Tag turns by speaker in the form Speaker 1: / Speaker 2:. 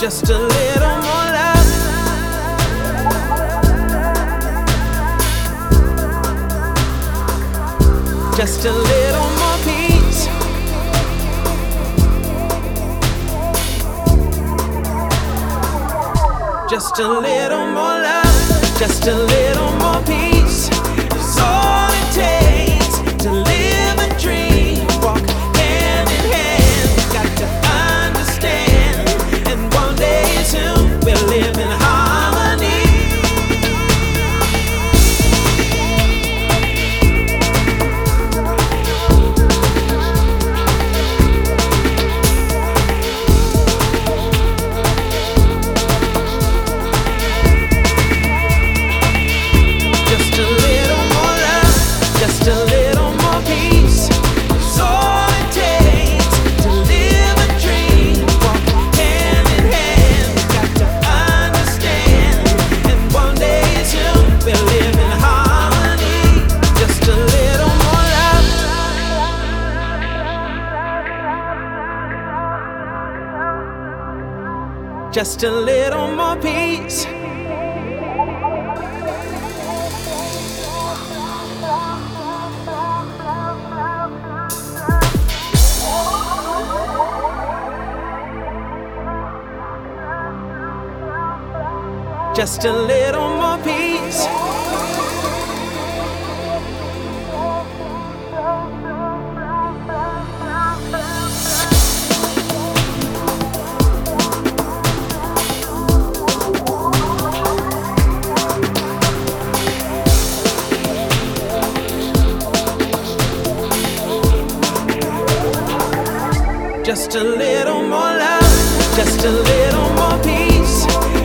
Speaker 1: Just a little more love. Just a little more peace. Just a little more love. Just a little more peace. It's all it takes to live a dream. Walk hand in hand. Got to understand. And one day soon we'll live in harmony. Just a little more love, just a little more peace. It's all it takes to live a dream. Walk hand in hand, got to understand. And one day soon we'll live in harmony. Just a little more love. Just a little more peace. Just a little more peace. Just a little more love, just a little more peace.